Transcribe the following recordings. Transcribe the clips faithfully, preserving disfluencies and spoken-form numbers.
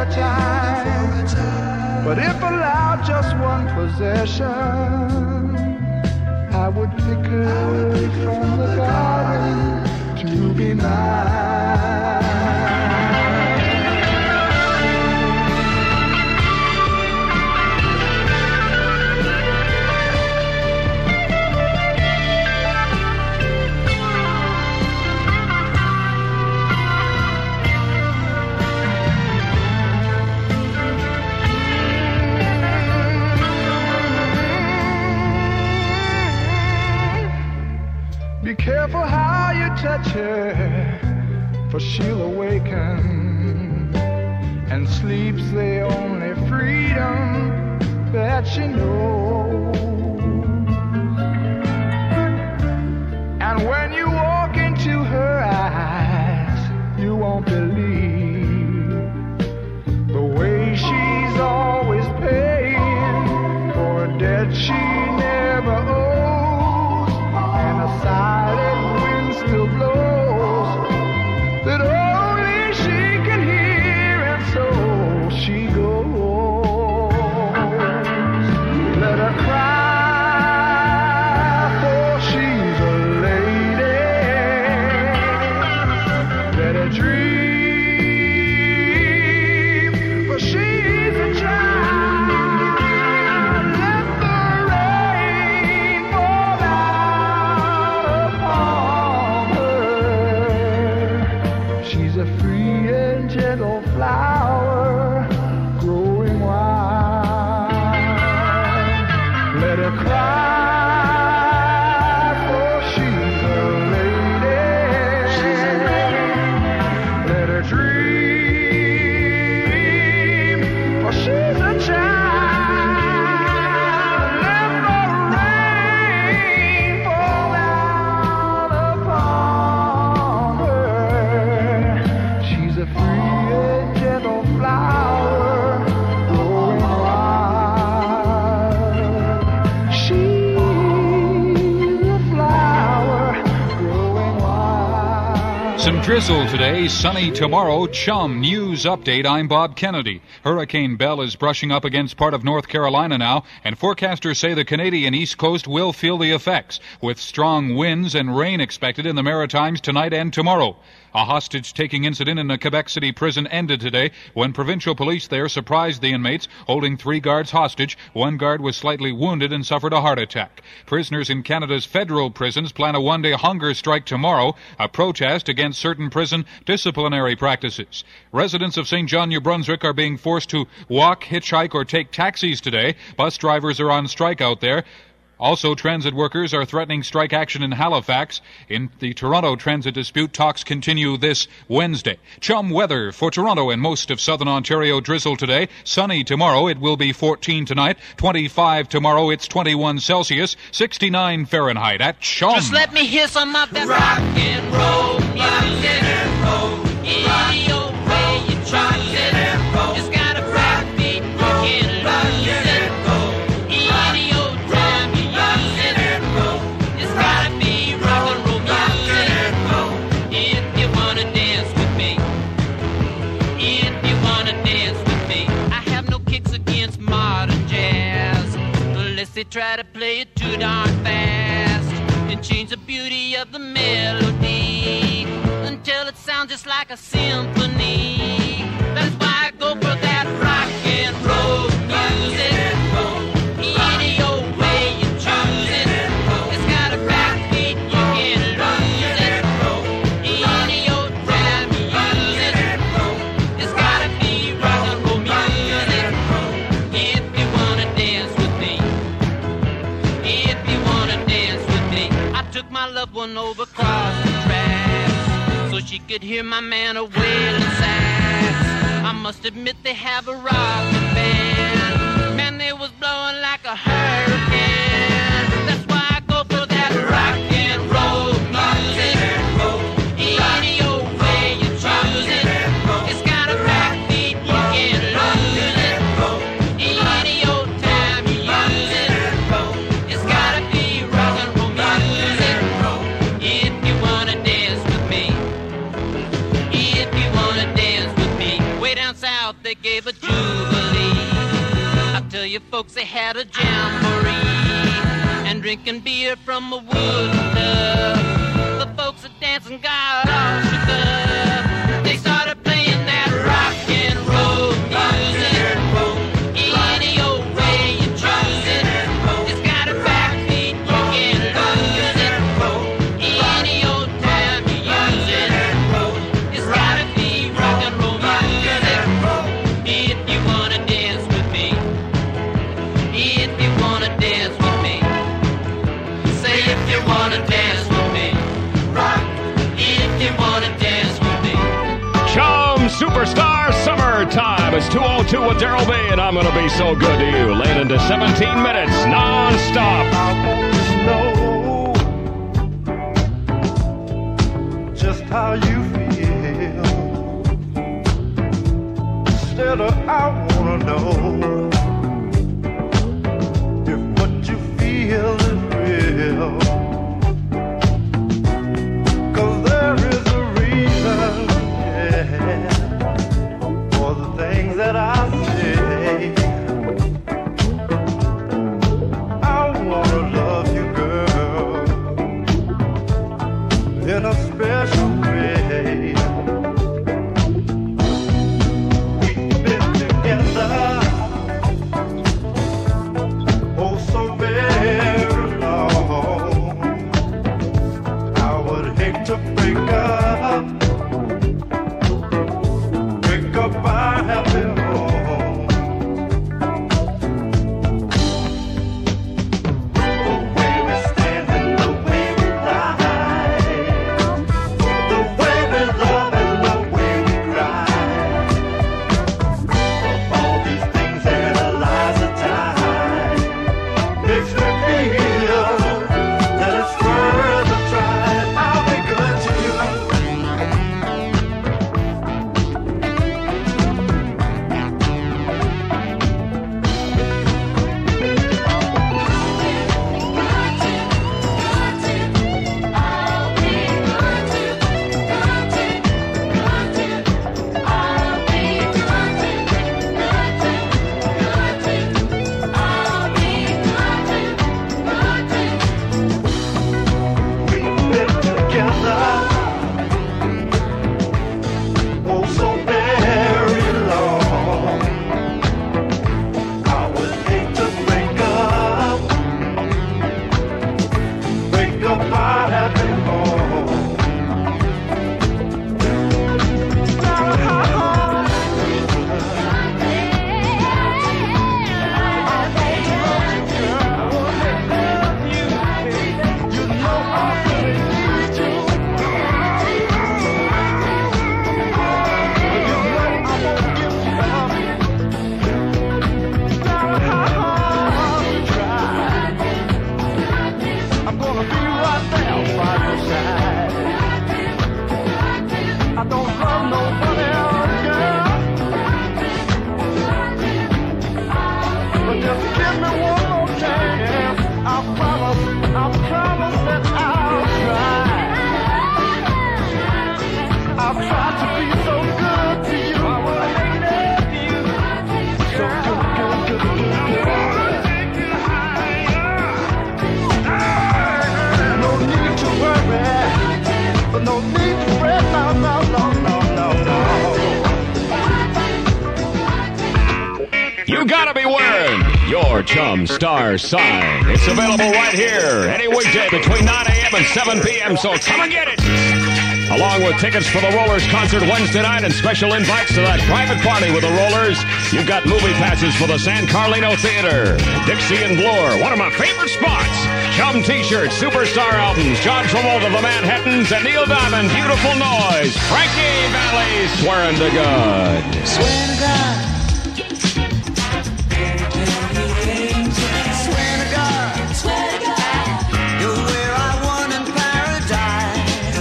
a time. But if allowed just one possession, I would pick her from the garden to be mine. Be careful how you touch her, for she'll awaken, and sleep's the only freedom that she knows. And when you walk into her eyes, you won't believe the way she's always paying for a debt she never owed. Silent wind still blows that only she can hear, and so she goes. Let her cry, for she's a lady. Let her dream, for she's a child. Let the rain fall out. She's a free and gentle flower growing wild. Let her cry, for she's a lady. She's a lady. Let her dream, for she's a child. Let the rain fall out upon her. She's a free and gentle flower growing wild. She's a flower growing wild. Some drizzle today, sunny tomorrow. Chum News Update. I'm Bob Kennedy. Hurricane Belle is brushing up against part of North Carolina now, and forecasters say the Canadian East Coast will feel the effects, with strong winds and rain expected in the Maritimes tonight and tomorrow. A hostage-taking incident in a Quebec City prison ended today when provincial police there surprised the inmates, holding three guards hostage. One guard was slightly wounded and suffered a heart attack. Prisoners in Canada's federal prisons plan a one-day hunger strike tomorrow, a protest against certain prison disciplinary practices. Residents of Saint John, New Brunswick are being forced to walk, hitchhike, or take taxis today. Bus drivers are on strike out there. Also, transit workers are threatening strike action in Halifax. In the Toronto transit dispute, talks continue this Wednesday. Chum weather for Toronto and most of southern Ontario. Drizzle today. Sunny tomorrow. It will be fourteen tonight. twenty-five tomorrow. It's twenty-one Celsius. sixty-nine Fahrenheit at Chum. Just let me hear some of that rock and roll music. Any old way you choose it. It's got a backbeat. You can't lose it. Any old time you use it. It's gotta be rock and roll music. If you wanna dance with me. If you wanna dance with me. I have no kicks against modern jazz, unless they try to play it too darn fast and change the beauty of the melody until it sounds just like a symphony. That's why I go for that rock and roll music. Any old way you choose it. It's got a backbeat, you can't lose it. Any old time you use it. It's gotta be rock and roll music. If you wanna dance with me. If you wanna dance with me. I took my loved one over across the tracks so she could hear my man a wailing sax. I must admit they have a rockin' band. Man, they was blowing like a hurricane. That's why I go for that rock and roll music. Any old way you choose it. It's got a backbeat, you can't lose it. Any old time you use it. It's gotta be rock and roll music. If you wanna dance with me. If you wanna dance with me. Way down south South they gave a jubilee. I tell you folks, they had a jamboree and drinking beer from a wooden tub. The folks are dancing, got all shook up. They started playing that rock and roll music. Any old way you choose it. It's got a backbeat, you can't lose it. Any old time you use it. It's gotta be rock and roll music. If you wanna dance with me, if you wanna dance with me, say if you wanna dance with me, rock. If you wanna dance with me. Chum Superstar Summertime. It's two oh two with Daryl B, and I'm going to be so good to you. Late into seventeen minutes, non-stop. I want to know just how you feel. Instead of I want to know if what you feel is real. 'Cause there is a reason, yeah, for the things that I say. I wanna love you, girl, in a special way. We've been together oh so very long. I would hate to break up, break up our happy home. The way we stand and the way we lie, the way we love and the way we cry. All these things analyze the time makes me feel that it's worth a try. I'll be good to you. We've been together oh so very long. I would hate to break up, break up our happy home. You know I really need you. You know I won't give up. No matter how hard you try, I'm gonna be right there by your side. I don't love nobody else, girl, but just give me one more chance. I promise, I promise that I'll try. I'll try to be so good to you. I wanna make love to you. So good, good, good, good, good. No need to worry, but no need to fret. No, no, no, no, no, no. You gotta be wearing your Chum Star sign. It's available right here any weekday between nine a.m. and seven p.m., so come and get it. Along with tickets for the Rollers concert Wednesday night and special invites to that private party with the Rollers, you've got movie passes for the San Carlino Theater, Dixie and Bloor, one of my favorite spots, Chum T-shirts, Superstar albums, John Travolta, The Manhattans, and Neil Diamond, Beautiful Noise, Frankie Valli, Swearing to God. Swear to God. Swear to God. Swear to God. You're where I want in paradise.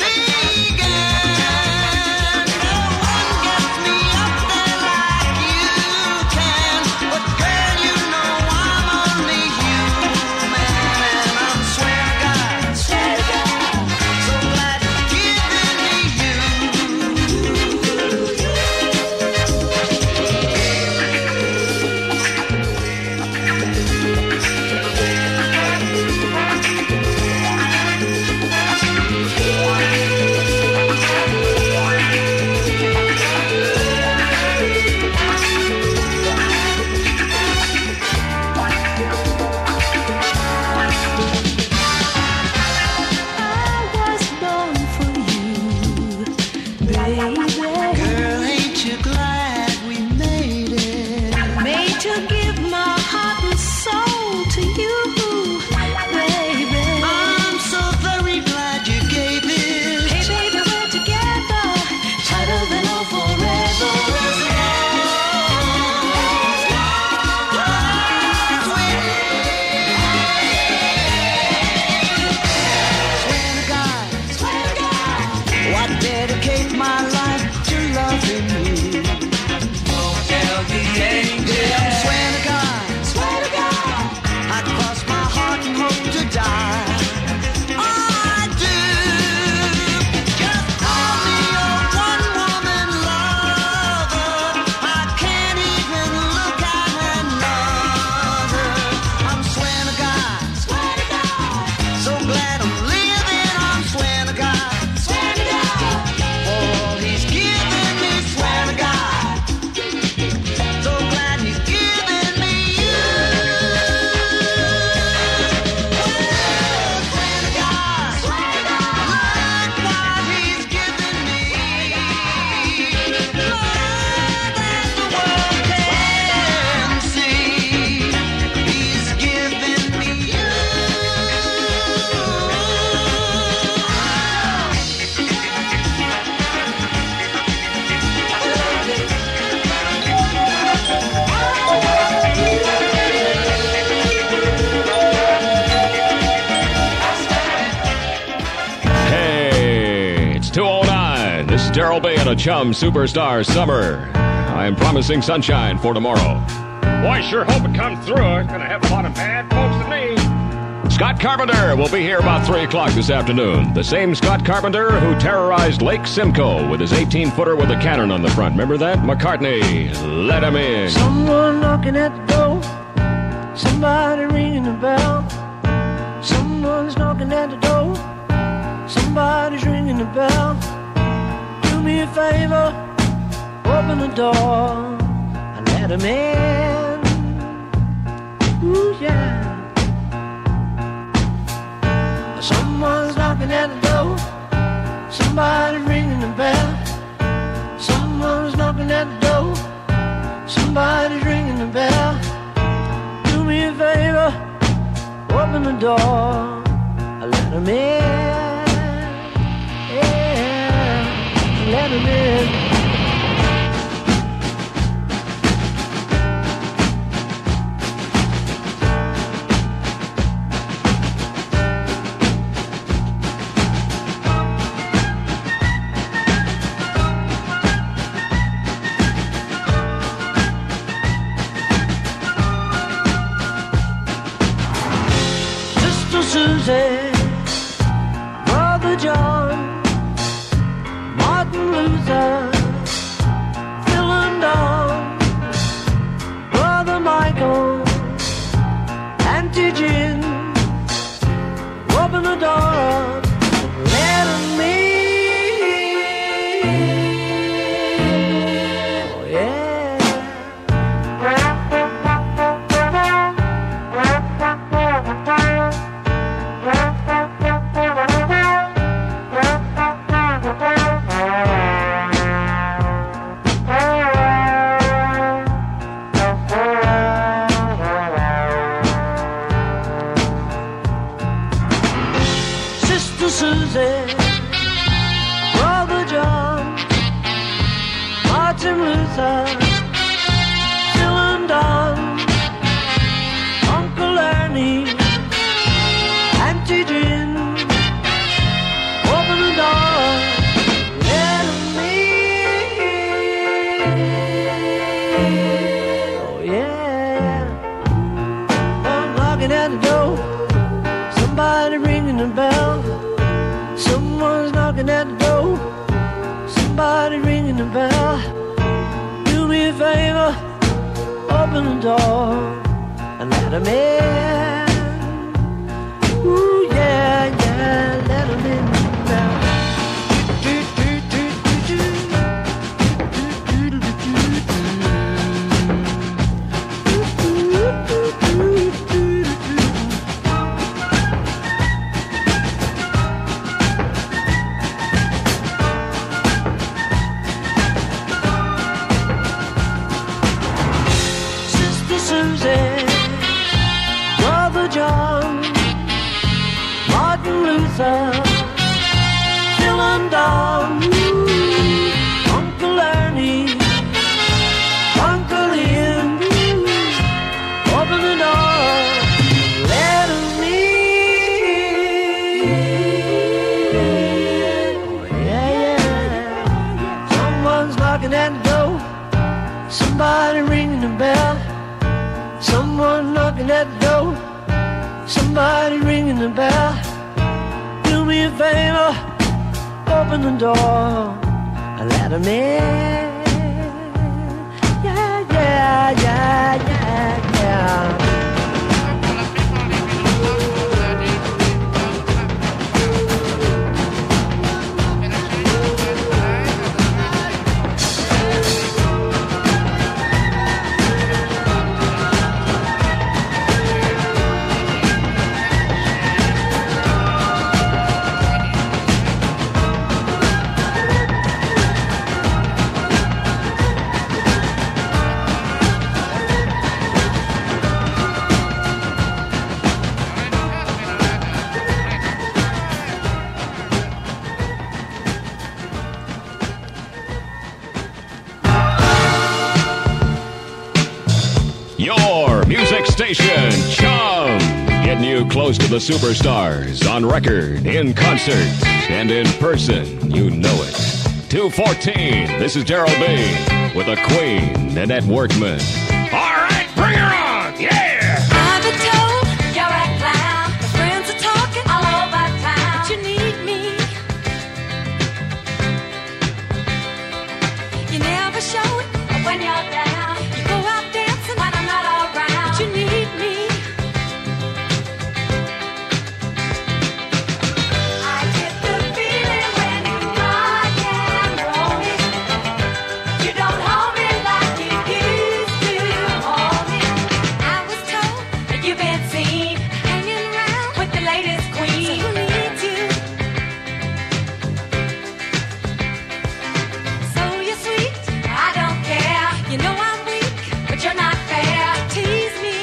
Began. No one gets me up there like you can. But girl, you know I'm only human. And I'm swear to God. Swear to God. So glad you've given me you. Daryl Bay and a Chum Superstar Summer. I am promising sunshine for tomorrow. Boy, I sure hope it comes through. It's going to have a lot of bad folks to me. Scott Carpenter will be here about three o'clock this afternoon. The same Scott Carpenter who terrorized Lake Simcoe with his eighteen-footer with a cannon on the front. Remember that? McCartney, let him in. Someone knocking at the door. Somebody ringing the bell. Someone's knocking at the door. Somebody's ringing the bell. Do me a favor, open the door and let him in. Ooh, yeah. Someone's knocking at the door. Somebody's ringing the bell. Someone's knocking at the door. Somebody's ringing the bell. Do me a favor, open the door and let him in. Yeah, let him in. Susie, Brother John, Martin Luther, Phil and Don, Brother Michael, Auntie Jim, open the door up, let 'em in. Oh yeah. Susie, Brother John, Martin Luther, Phil and Don, Uncle Ernie, Auntie Jim, open the door, let 'em in. Oh yeah, I'm knocking at the door, somebody ringing the bell. Someone's knocking at the door. Somebody ringing the bell. Do me a favor, open the door and let 'em in. Ooh yeah, yeah, let 'em in now. Do, do, do, do, do. Do, do, do, do, do. Do, do, do, do, do. Susie, Brother John, Martin Luther, Phil and Don, Uncle Ernie, Uncle Ian, open the door, let 'em in. Oh yeah, yeah. Someone's knocking at the door, somebody ringing the bell. Someone knocking at the door, somebody ringing the bell. Do me a favor, open the door and let 'em in. Yeah, yeah, yeah, yeah, yeah. Your music station, Chum. Getting you close to the superstars on record, in concert, and in person. You know it. two fourteen. This is Daryl B. with the Queen, Nanette Workman. All right, bring her on. Yeah. I've been told you're a clown. My friends are talking all over town. But you need me. You never show it when you're down. You go out dancing when I'm not around. But you need me. I get the feeling when you rock and roll me. You don't hold me like you used to hold me. I was told that you've been seen hanging around with the latest queen. So who needs you? So you're sweet, I don't care. You know I'm weak, but you're not fair. Tease me.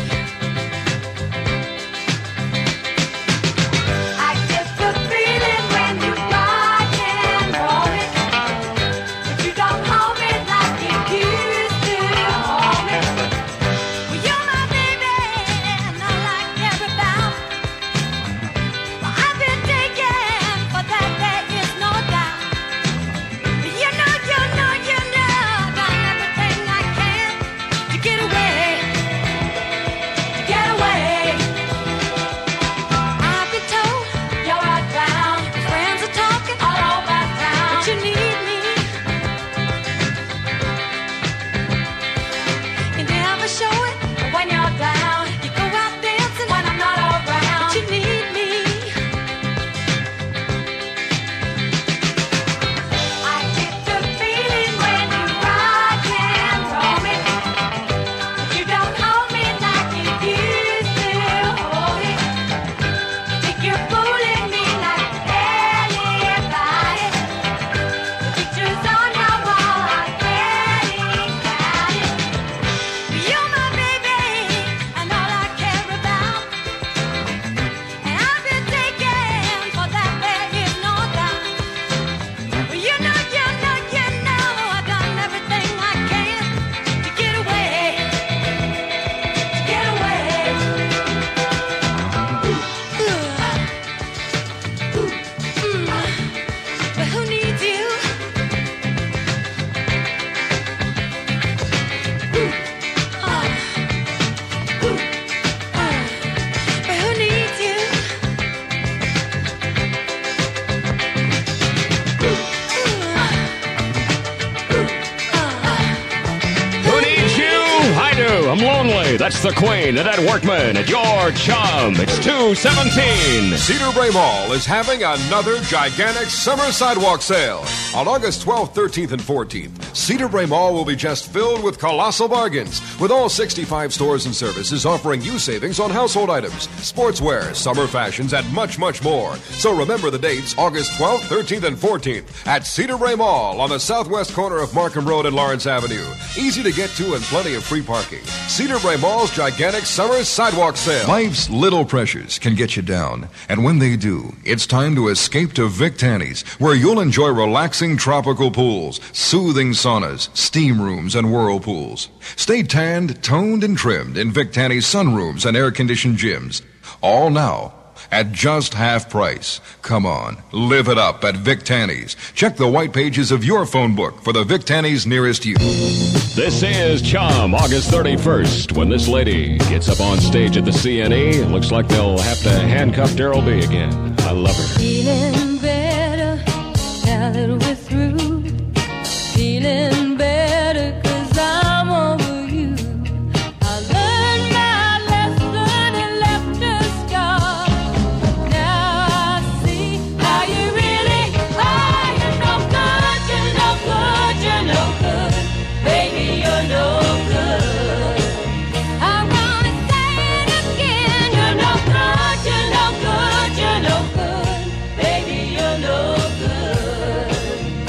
I get the feeling when you rock and roll it. But you don't hold me like you used to hold me. Well, you're my baby, and all I care about. Well, I've been taken, for that there is no doubt. You know, you know, you know, I've done everything I can to get away, to get away. I've been told you're a clown. Your friends are talking all over town, but you need me. You never show it when you're down. You go out dancing when I'm not around, but you need me. I get the feeling when you rock and roll me. You don't hold me like you used to hold me. Think you're fooling me like anybody. The pictures on your wall are getting crowded. You're my baby, and all I care about. And I've been taken, for that there is no doubt. Well, you know, you know, you know, I've done everything I can to get away, to get away. Ooh. Mm. But who needs you? Oh. Uh. But who needs you? Who needs you? I do. I'm lonely. That's the Queen, Nanette Workman, at your chum. It's two seventeen. Cedar Bray Mall is having another gigantic summer sidewalk sale. On August twelfth, thirteenth, and fourteenth, Cedar Bray Mall will be just filled with colossal bargains, with all sixty-five stores and services offering you savings on household items, sportswear, summer fashions, and much, much more. So remember the dates, August twelfth, thirteenth, and fourteenth at Cedar Bray Mall on the southwest corner of Markham Road and Lawrence Avenue. Easy to get to and plenty of free parking. Cedar Bray Mall's gigantic summer sidewalk sale. Life's little pressures can get you down, and when they do, it's time to escape to Vic Tanny's, where you'll enjoy relaxing tropical pools, soothing saunas, steam rooms, and whirlpools. Stay tanned, toned, and trimmed in Vic Tanny's sunrooms and air-conditioned gyms. All now at just half price. Come on, live it up at Vic Tanny's. Check the white pages of your phone book for the Vic Tanny's nearest you. This is Chum, August thirty-first, when this lady gets up on stage at the C N E. It looks like they'll have to handcuff Daryl B again. I love her. Feeling better now that we're through. Feeling better 'cause I'm over you. I learned my lesson and left a scar. Now I see how you really are. You're no good, you're no good, you're no good. Baby, you're no good. I'm gonna say it again. You're no good, you're no good, you're no good. Baby, you're no good.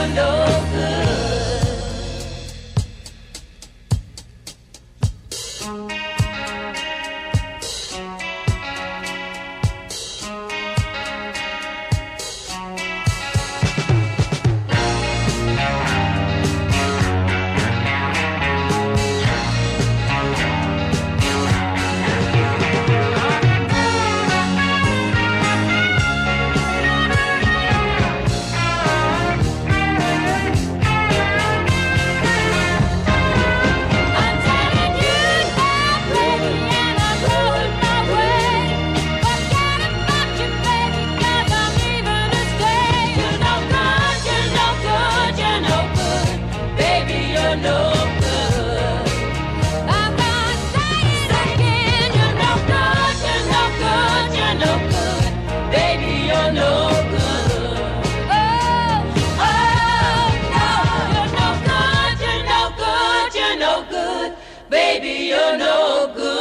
you're no good. I'm telling you now, baby, and I'm going my way. Forget about you, baby, 'cause I'm leaving to stay. You're no good, you're no good, you're no good. Baby, you're no good. I'm gonna say it again. You're no good, you're no good, you're no good. Baby, you're no good. Oh, oh, no, you're no good, you're no good, you're no good. Baby, you're no good.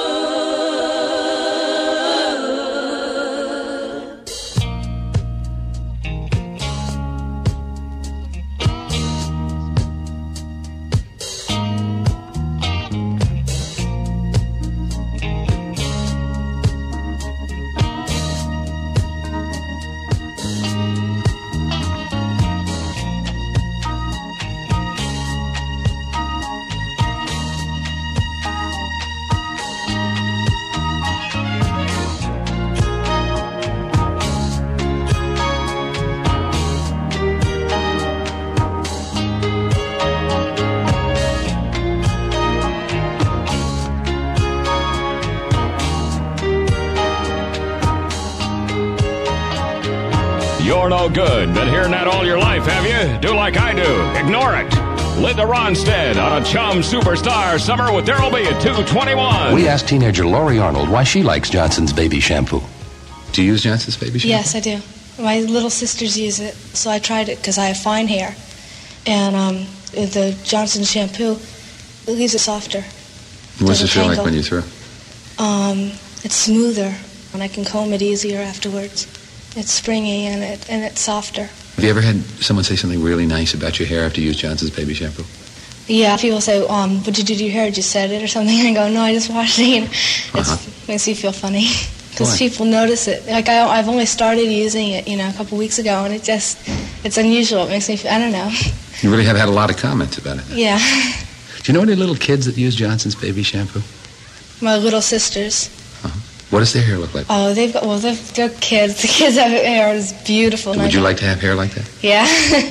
You're no good. Been hearing that all your life, have you? Do like I do. Ignore it. Linda Ronstadt on a Chum Superstar Summer with Daryl B at two twenty-one. We asked teenager Lori Arnold why she likes Johnson's baby shampoo. Do you use Johnson's baby shampoo? Yes, I do. My little sisters use it, so I tried it because I have fine hair. And um, the Johnson shampoo, it leaves it softer. What's Doesn't it feel like tangle. when you throw? Um, it's smoother, and I can comb it easier afterwards. It's springy and it and it's softer. Have you ever had someone say something really nice about your hair after you used Johnson's baby shampoo? Yeah, people say, um, "What'd you do to your hair? Did you set it or something?" And I go, "No, I just washed it." And it Uh-huh. makes me feel funny because Why? people notice it. Like I, I've only started using it, you know, a couple weeks ago, and it just it's unusual. It makes me feel, I don't know. You really have had a lot of comments about it. Yeah, Do you know any little kids that use Johnson's baby shampoo? my little sisters. What does their hair look like? Oh, they've got well, they're, they're kids. The kids have hair is beautiful. and I Would you don't- like to have hair like that? Yeah,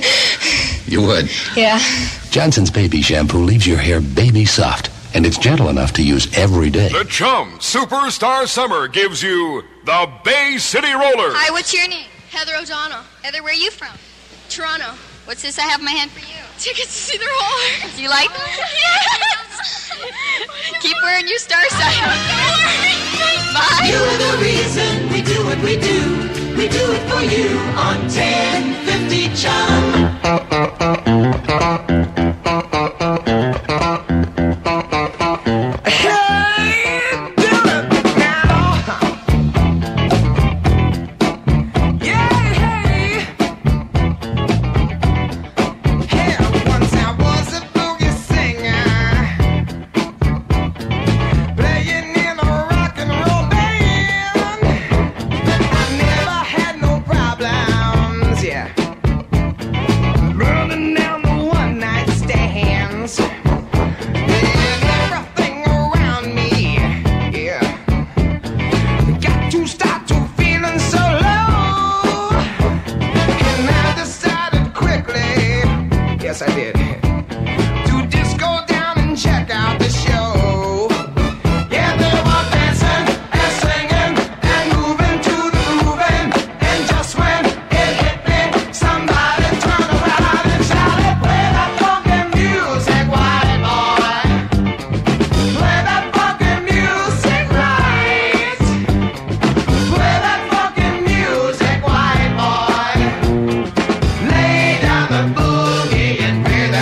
You would. yeah. Johnson's baby shampoo leaves your hair baby soft, and it's gentle enough to use every day. The Chum Superstar Summer gives you the Bay City Rollers. Hi, what's your name? Heather O'Donnell. Heather, where are you from? Toronto. What's this I have in my hand for you? Tickets to see the roller. Do you like them? Yes! Keep wearing your star sign. Bye. You're the reason we do what we do. We do it for you on ten fifty Chum. Yes, I did. To just go down and check out the show. Yeah, they were dancing and singing and moving to the grooving. And just when it hit me, somebody turned around and shouted, "Play that funky music, white boy. Play that funky music right. Play that funky music, white boy. Lay down the boogie and pay that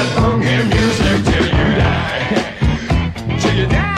that funky music till you die. Till you die.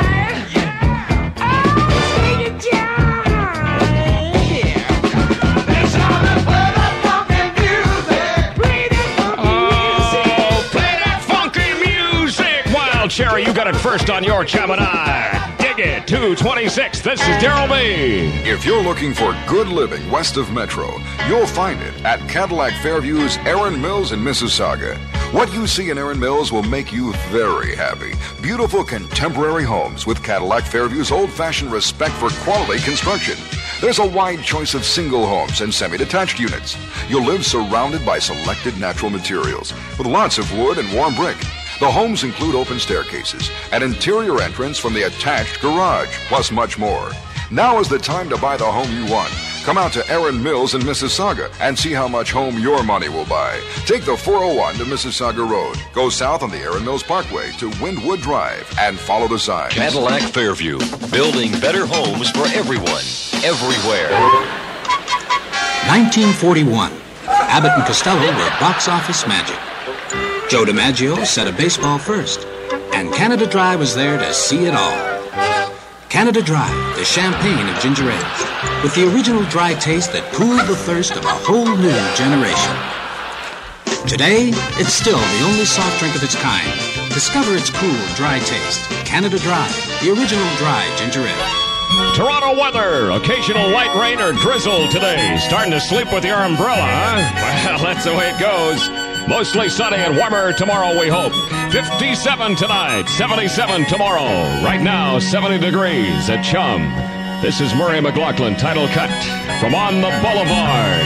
Cherry, you got it first on your Gemini. Dig it, two twenty-six. This is Daryl B. If you're looking for good living west of Metro, you'll find it at Cadillac Fairview's Erin Mills in Mississauga. What you see in Erin Mills will make you very happy. Beautiful contemporary homes with Cadillac Fairview's old-fashioned respect for quality construction. There's a wide choice of single homes and semi-detached units. You'll live surrounded by selected natural materials with lots of wood and warm brick. The homes include open staircases, an interior entrance from the attached garage, plus much more. Now is the time to buy the home you want. Come out to Erin Mills in Mississauga and see how much home your money will buy. Take the four oh one to Mississauga Road. Go south on the Erin Mills Parkway to Windwood Drive and follow the sign. Cadillac Fairview, building better homes for everyone, everywhere. nineteen forty-one. Abbott and Costello were box office magic. Joe DiMaggio set a baseball first, and Canada Dry was there to see it all. Canada Dry, the champagne of ginger ales, with the original dry taste that cooled the thirst of a whole new generation. Today, it's still the only soft drink of its kind. Discover its cool, dry taste. Canada Dry, the original dry ginger ale. Toronto weather. Occasional light rain or drizzle today. Starting to sleep with your umbrella, huh? Well, that's the way it goes. Mostly sunny and warmer tomorrow, we hope. fifty-seven tonight, seventy-seven tomorrow. Right now, seventy degrees at Chum. This is Murray McLaughlin, title cut from On the Boulevard.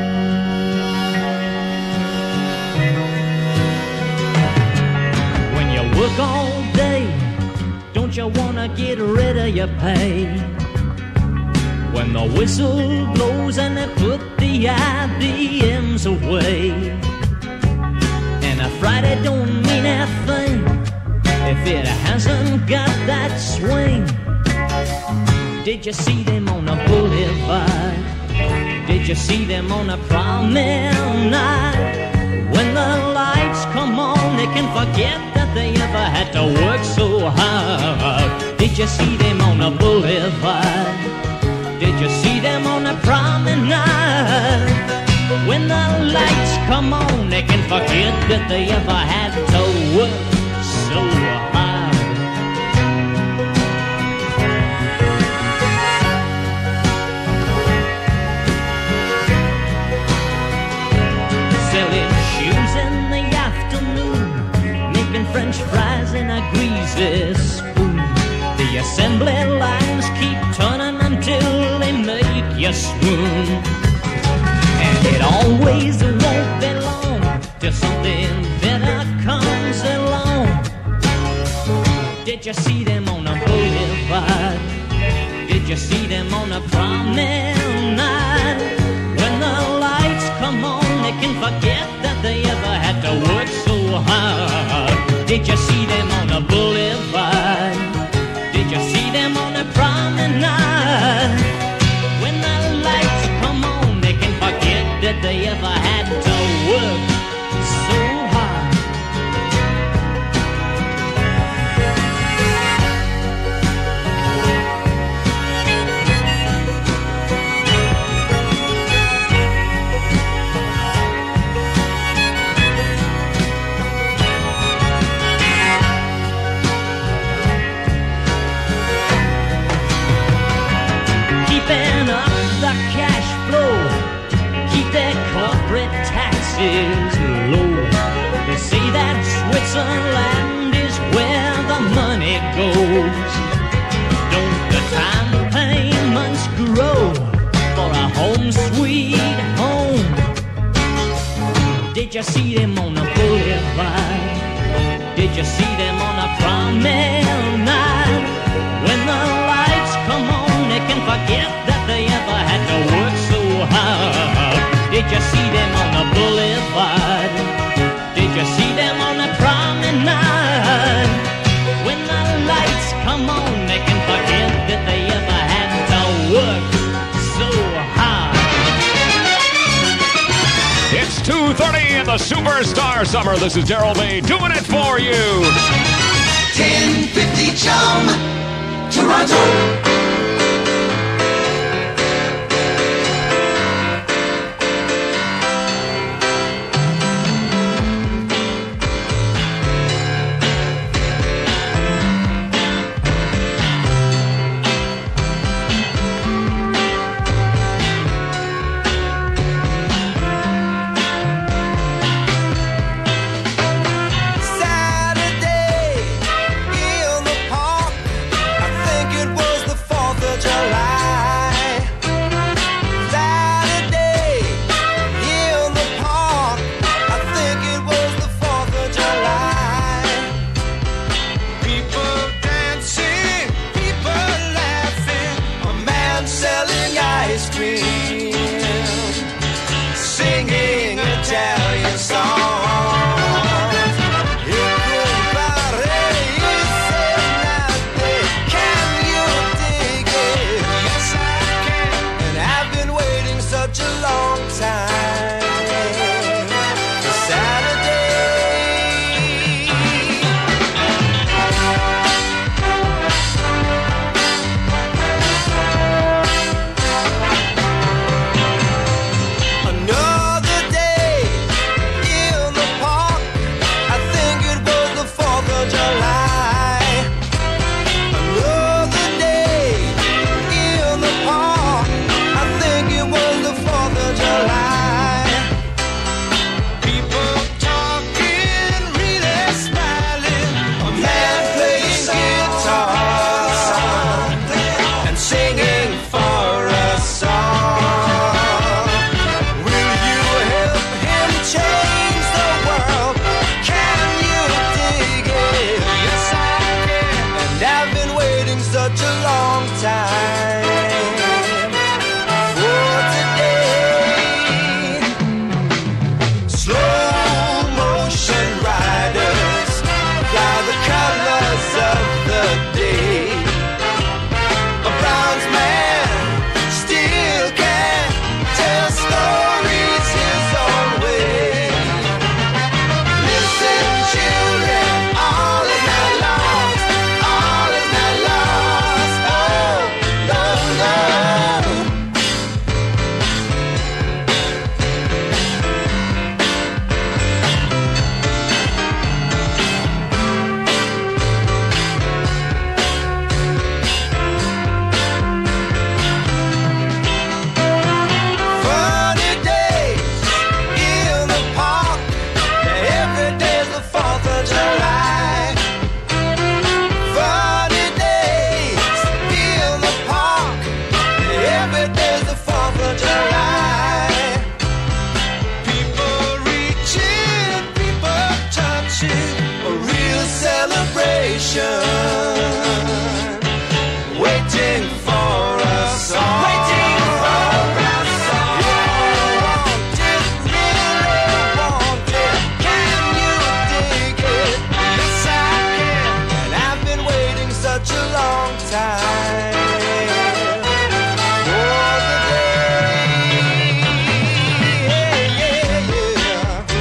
When you work all day, don't you wanna get rid of your pay? When the whistle blows and they put the I B Ms away, and a Friday don't mean a thing if it hasn't got that swing. Did you see them on the boulevard? Did you see them on the prom night? When the lights come on, they can forget that they ever had to work so hard. Did you see them on the boulevard? Did you see them on the prom night? When the lights come on, they can forget that they ever had to work so hard. Selling shoes in the afternoon, making French fries in a greasy spoon. The assembly lines keep turning until they make you swoon. And it always won't be long till something better comes along. Did you see them on the boulevard? Did you see them on the prom night? When the lights come on, they can forget that they ever had to work so hard. Did you see them on the boulevard? Did you see them on the prom night? When the lights come on, they can forget that they ever had to work so hard. Keeping up the cash flow, keep their corporate taxes low. They say that Switzerland is where the money goes. Don't the time payments grow for a home sweet home? Did you see them on the boulevard? Did you see them on the prom night? When the lights come on, they can forget that they ever had to work so hard. Did you see them on the boulevard? Did you see them on the prom night? When the lights come on, they can forget that they ever had to work so hard. It's two thirty in the Superstar Summer. This is Daryl May doing it for you. ten fifty Chum, Toronto. Saturday in the park, I think it was the fourth of July. Saturday in the park, I think it was the fourth of July. People dancing, people laughing, a man selling ice cream, singing Italian songs. Such a long time for Saturday. Another day in the park, I think it was the fourth of July. Another day in the park, I think it was the fourth of July. People talking, really smiling, a man playing guitar and singing for a song. Will you help him change the world? Can you dig it? Yes, I can. And I've been waiting such a long time for today. Slow motion riders fly the colors of the day. A bronze man still can tell stories his own way. Listen, children, all is not lost, all is not lost. Oh, no, no. Funny days in the park, every day's the fourth of July. Funny days in the park, every day's the fourth of July. People reaching, people touching, a real celebration. Waiting for a song. Waiting for a song. Want it, really want it. Can you dig it? Yes, I can. And I've been waiting such a long time for the day. Yeah, yeah, yeah.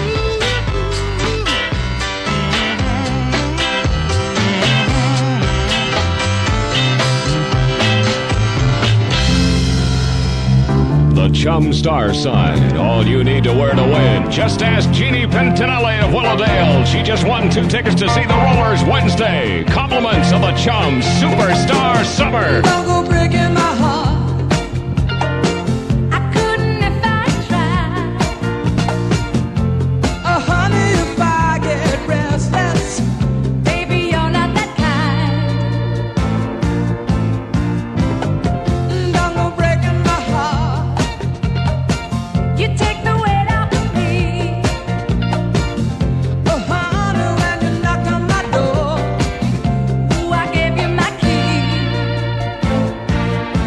The Chum Star Side. All you need to wear to win. Just ask Jeannie Pentinelli of Willowdale. She just won two tickets to see the Rollers Wednesday. Compliments of the Chum Superstar Summer. Don't go breaking my heart. I couldn't if I tried. Oh, honey, if I get restless, Baby, you're not that kind. don't go breaking my heart. You take the weight off of me. Oh, honey, when you knock on my door, Ooh, I gave you my key.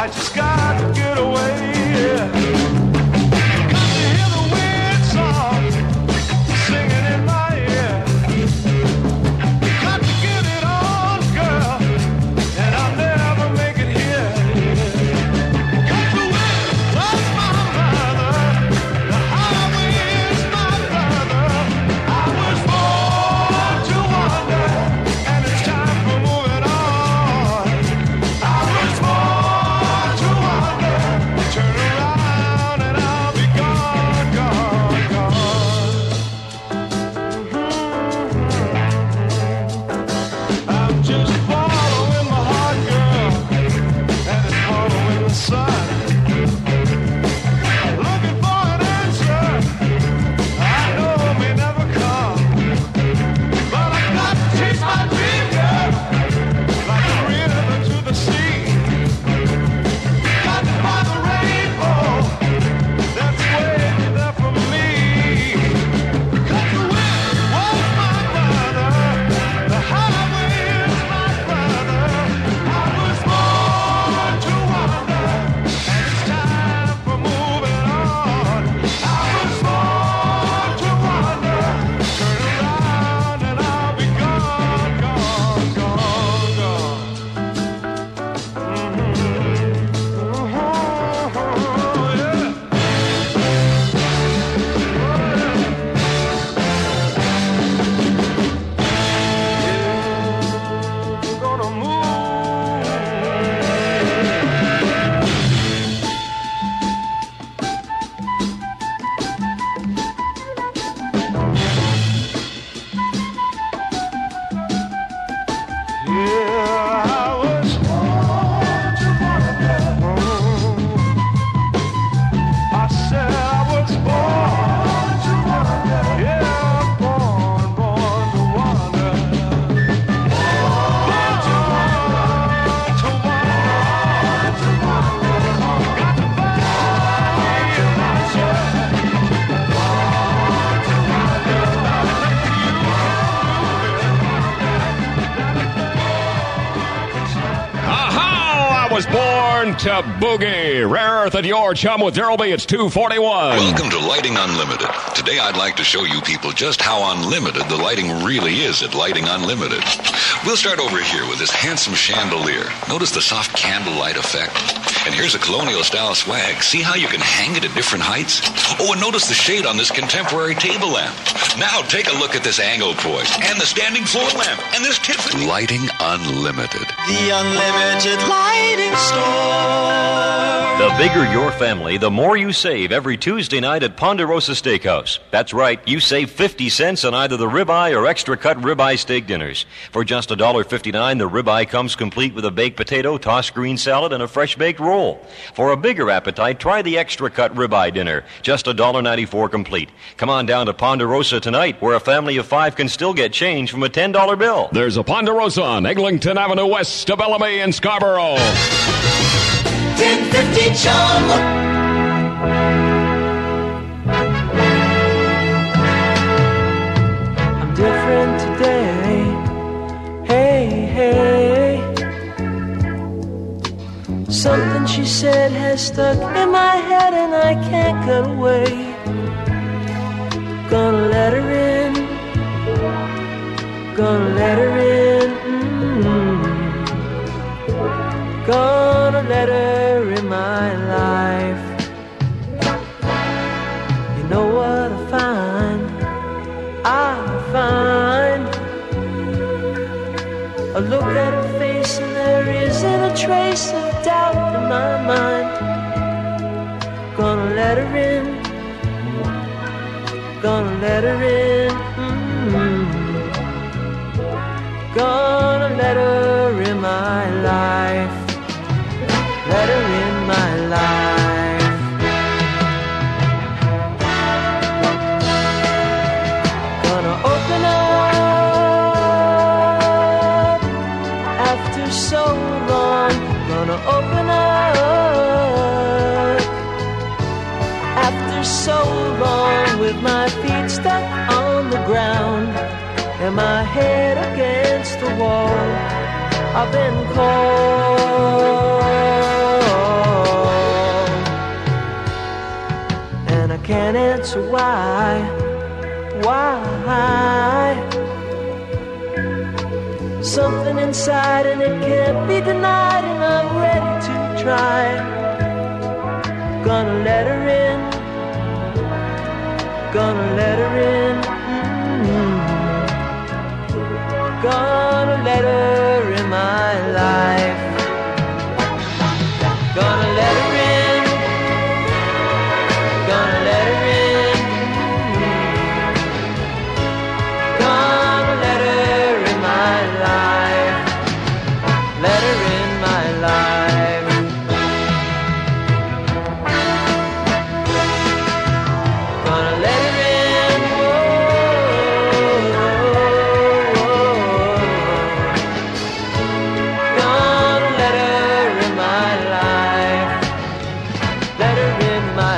I just got to get away. Got to hear the weird song singing in my ear. Got to get it on, girl, and I'll never make it here. Got to win, what's my brother? The highway is my brother. I was born to wander, and it's time for moving on. I was born to wander. Turn around and I'll be gone, gone, gone. I'm just following my heart, girl, and it's following the sun. Looking for an answer I know may never come, but I got to chase my dream, girl, like a river to the sea. Got to find the rainbow that's waiting there for me. Got to win, what's my brother? The highway is my brother. I was born to wander, and it's time for moving on. I was born to wander. Turn around and I'll be gone, gone, gone, gone. Gonna move. Yeah, I was born to wander. I said I was born to wander. Yeah, born, born to wander. Born to wander, to wander, to wander. Got to find an answer. Born to wander. Aha! I was born to boogie. Rare Earth at your chum with Daryl B. It's two forty-one. Welcome to Lighting Unlimited. Today I'd like to show you people just how unlimited the lighting really is at Lighting Unlimited. We'll start over here with this handsome chandelier. Notice the soft candlelight effect. And here's a colonial style swag. See how you can hang it at different heights? Oh, and notice the shade on this contemporary table lamp. Now take a look at this angle point and the standing floor lamp and this Tiffany. Lighting Unlimited. The Unlimited Lighting Store. The bigger your family, the more you save every Tuesday night at Ponderosa Steakhouse. That's right, you save fifty cents on either the ribeye or extra cut ribeye steak dinners. For just one dollar fifty-nine, the ribeye comes complete with a baked potato, tossed green salad, and a fresh baked roll. For a bigger appetite, try the extra cut ribeye dinner, just one dollar ninety-four complete. Come on down to Ponderosa tonight, where a family of five can still get change from a ten dollar bill. There's a Ponderosa on Eglinton Avenue west of Bellamy in Scarborough. ten fifty Chum. I'm different today. Hey, hey. Something she said has stuck in my head and I can't get away. Gonna let her in. Gonna let her in. Mm-hmm. Gonna let her in my life. You know what I find? I find I look at her face and there isn't a trace of doubt in my mind. Gonna let her in. Gonna let her in. Mm-hmm. Gonna let her in my life. Let her in my life. Gonna open up after so long. Gonna open up after so long, with my feet stuck on the ground and my head against the wall. I've been called answer why, why. Something inside and it can't be denied, and I'm ready to try. Gonna let her in, gonna let her in, mm-hmm. Gonna let her in my life. Gonna let her in, gonna let her in, mm-hmm. Gonna let her in my life. Let her in my life. Gonna let her in, whoa. Gonna let her in my life. Let her in my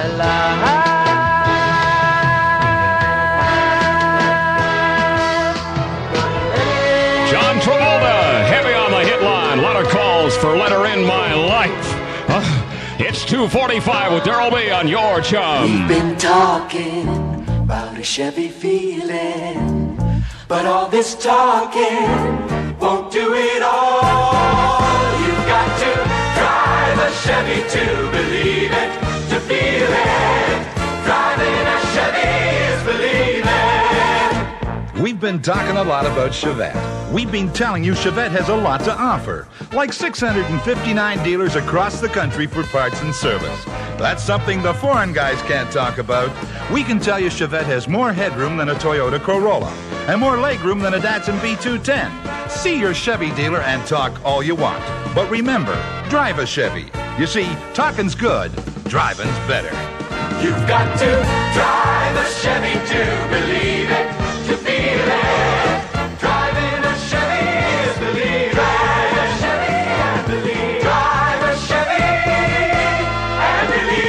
life. John Travolta, heavy on the hit line. A lot of calls for Let Her In My Life. Uh, it's two forty-five with Daryl B on your Chum. We've been talking about a Chevy feeling, but all this talking won't do it all. You've got to drive a Chevy to believe it, to feel it. Driving a Chevy is believing. We've been talking a lot about Chevette. We've been telling you Chevette has a lot to offer, like six hundred fifty-nine dealers across the country for parts and service. That's something the foreign guys can't talk about. We can tell you Chevette has more headroom than a Toyota Corolla and more legroom than a Datsun B two ten. See your Chevy dealer and talk all you want. But remember, drive a Chevy. You see, talking's good, driving's better. You've got to drive a Chevy to believe it, to feel it. Driving a Chevy is believe it. Drive a Chevy and believe. Drive a Chevy and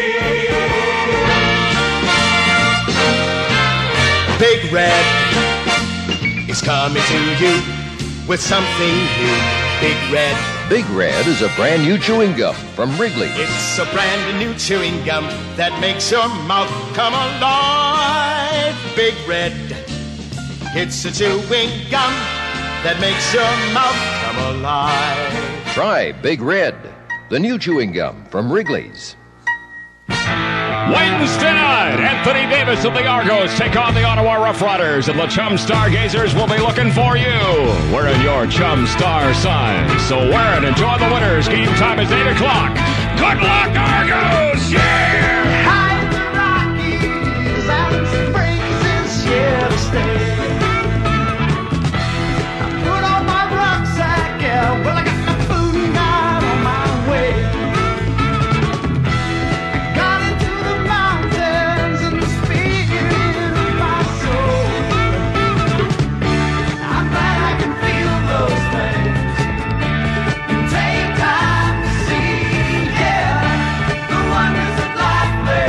believe. Big Red is coming to you with something new. Big Red. Big Red is a brand new chewing gum from Wrigley. It's a brand new chewing gum that makes your mouth come alive. Big Red. It's a chewing gum that makes your mouth come alive. Try Big Red, the new chewing gum from Wrigley's. Wednesday night, Anthony Davis of the Argos take on the Ottawa Rough Riders, and the Chum Stargazers will be looking for you. Wearing your Chum Star sign, so wear it. Enjoy the winners. Game time is eight o'clock. Good luck, Argos! Yeah! Hide the Rockies and springs is here to stay. I put on my rucksack, yeah, well I got my food and got on my way. I got into the mountains and the speed in my soul. I'm glad I can feel those things and take time to see, yeah, the wonders of life.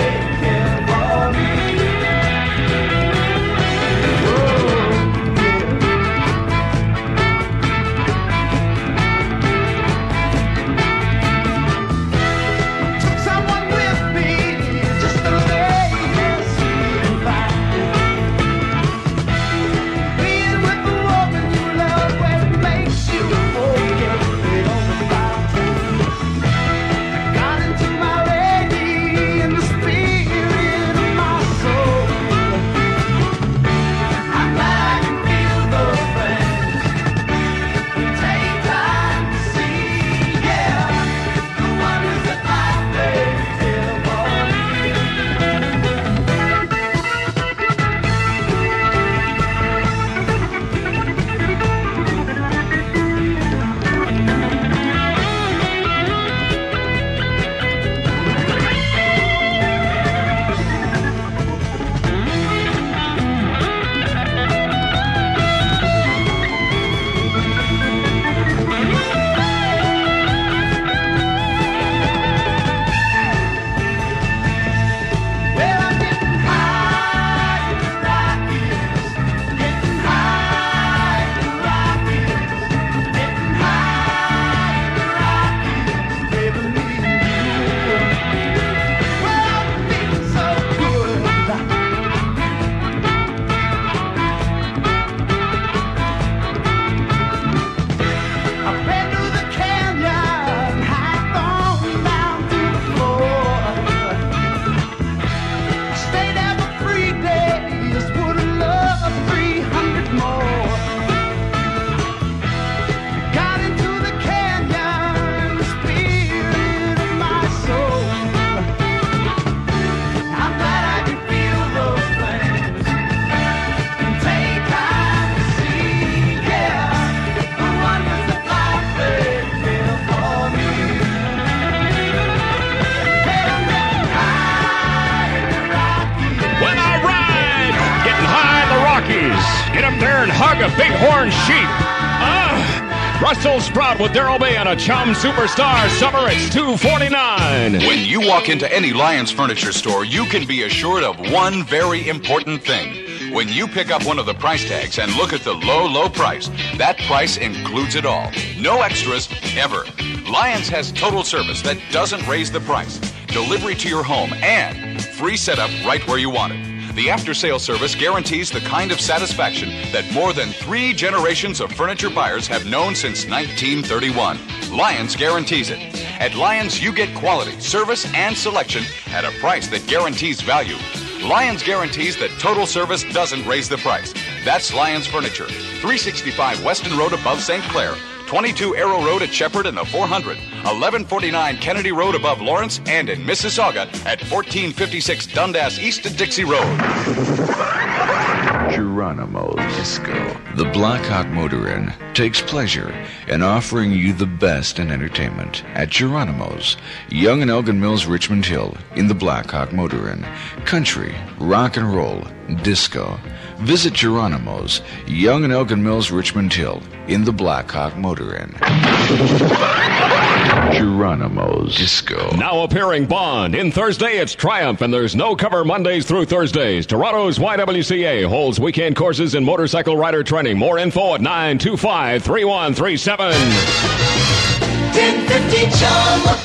hug a bighorn sheep. Ah! Brussels sprout with Darryl Bay on a Chum Superstar Summer. It's two forty-nine. When you walk into any Lyons Furniture store, you can be assured of one very important thing. When you pick up one of the price tags and look at the low, low price, that price includes it all. No extras, ever. Lyons has total service that doesn't raise the price, delivery to your home, and free setup right where you want it. The after-sale service guarantees the kind of satisfaction that more than three generations of furniture buyers have known since nineteen thirty-one. Lyons guarantees it. At Lyons, you get quality, service, and selection at a price that guarantees value. Lyons guarantees that total service doesn't raise the price. That's Lyons Furniture, three sixty-five Weston Road above Saint Clair, twenty-two Arrow Road at Shepherd and the four hundred, eleven forty-nine Kennedy Road above Lawrence, and in Mississauga at fourteen fifty-six Dundas East of Dixie Road. Geronimo's Disco. The Blackhawk Motor Inn takes pleasure in offering you the best in entertainment at Geronimo's, Young and Elgin Mills, Richmond Hill, in the Blackhawk Motor Inn. Country, rock and roll, disco. Visit Geronimo's, Young and Elgin Mills, Richmond Hill, in the Blackhawk Motor Inn. Geronimo's Disco. Now appearing Bond. In Thursday, it's Triumph, and there's no cover Mondays through Thursdays. Toronto's Y W C A holds weekend courses in motorcycle rider training. More info at nine two five, three one three seven. ten fifty Chum.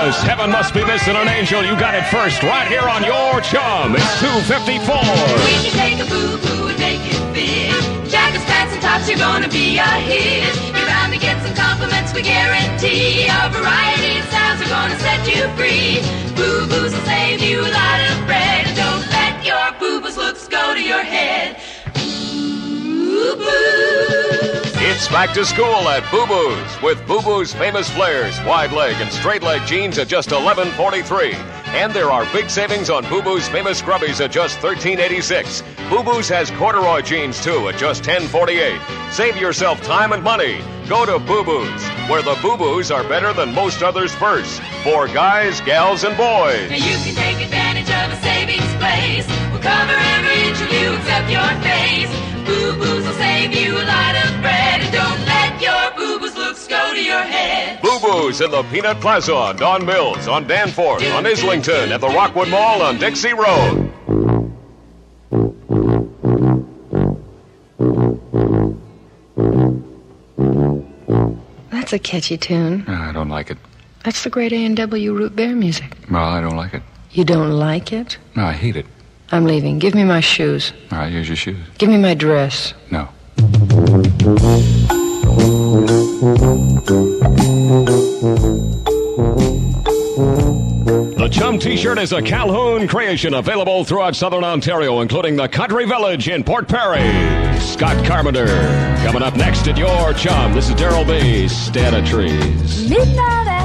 Yes, heaven must be missing an angel. You got it first right here on your chum. It's two fifty-four. We can take a boo-boo and make it big. Jackets, pants, and tops, you're gonna be a hit. You're bound to get some compliments, we guarantee. Our variety of styles are gonna set you free. Boo-boos will save you a lot of bread. And don't let your boo-boos looks go to your head. Boo-boos. It's back to school at Boo Boo's with Boo Boo's famous flares, wide leg and straight leg jeans at just eleven forty-three. And there are big savings on Boo Boo's famous scrubbies at just thirteen eighty-six. Boo Boo's has corduroy jeans too at just ten forty-eight. Save yourself time and money. Go to Boo Boo's, where the Boo Boos are better than most others first. For guys, gals, and boys. Now you can take advantage of a savings place. We'll cover every inch of you except your face. Boo-boos will save you a lot of bread. And don't let your boo-boos looks go to your head. Boo Boo's in the Peanut Plaza on Don Mills, on Danforth, on Islington, at the Rockwood Mall on Dixie Road. That's a catchy tune. I don't like it. That's the great A and W Root Beer music. Well, I don't like it. You don't like it? No, I hate it. I'm leaving. Give me my shoes. All right, here's your shoes. Give me my dress. No. The Chum T-shirt is a Calhoun creation available throughout Southern Ontario, including the Country Village in Port Perry. Scott Carpenter coming up next at your Chum. This is Daryl B. Stand of Trees. Midnight